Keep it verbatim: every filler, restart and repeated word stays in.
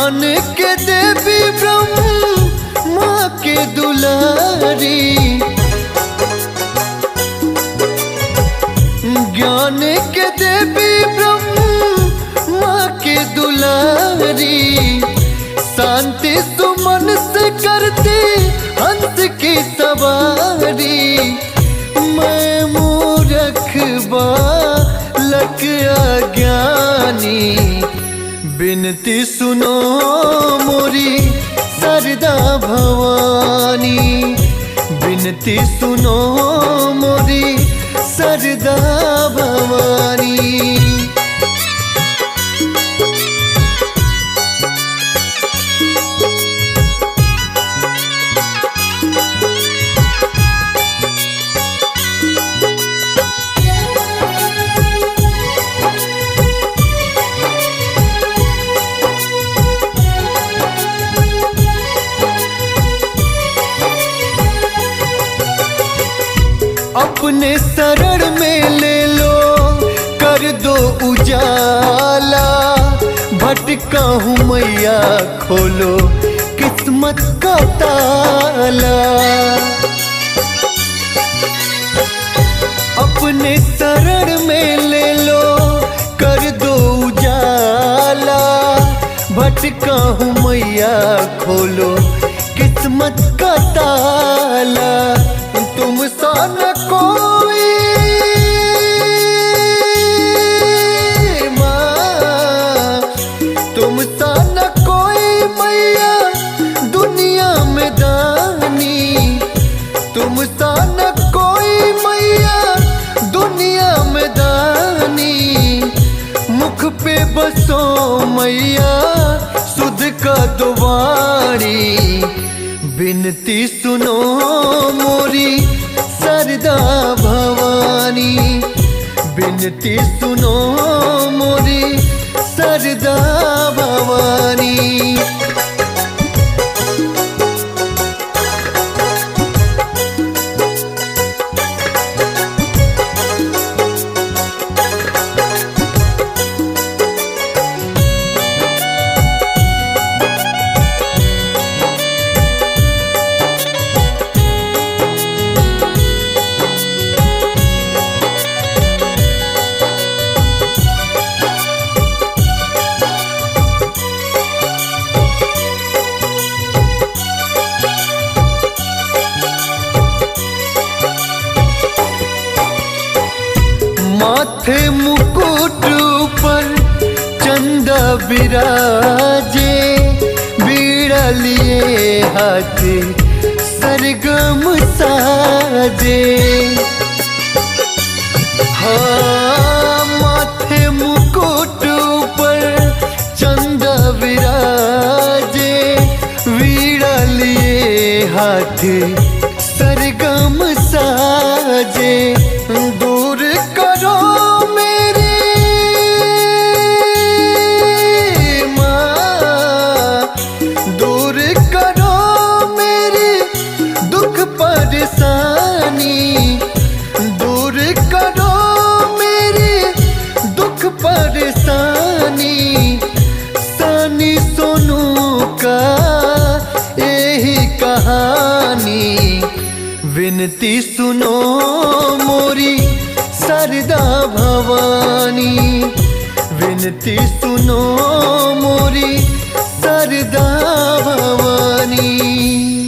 ज्ञान के देवी ब्रह्मा के दुलारी, ज्ञान के देवी ब्रह्मा के दुलारी, शांति सुमन से करती हंस की सवारी। मैं मूर्ख बालक अज्ञानी, बिनती सुनो मोरी सरदा भवानी, बिनती सुनो मोरी सरदा भवानी। अपने शरण में ले लो कर दो उजाला, भटका हूँ मैया खोलो किस्मत का ताला। अपने शरण में ले लो कर दो उजाला, भटका हूँ मैया खोलो किस्मत का ताला। तुम सा न कोई माँ, तुम सा न कोई मैया दुनिया में दानी, तुम सा न कोई मैया दुनिया में दानी। मुख पे बसो मैया सुध का दुआरी, बिनती सुनो मोरी सरदा भवानी, बिनती सुनो मोरी सरदा भवानी। माथे मुकुट पर चंदा विराजे, बीड़ा लिए हाथ सरगम साजे। हाँ माथे मुकुट पर चंदा विराजे, बीड़ा लिए हाथ सरगम साजे। दूर करो मेरी माँ, दूर करो मेरी दुख परेशानी, दूर करो मेरी दुख परेशानी। सानी सोनू का यही कहानी, विनती सुनो मोरी सरदा भवानी, विनती सुनो मोरी सरदा भवानी।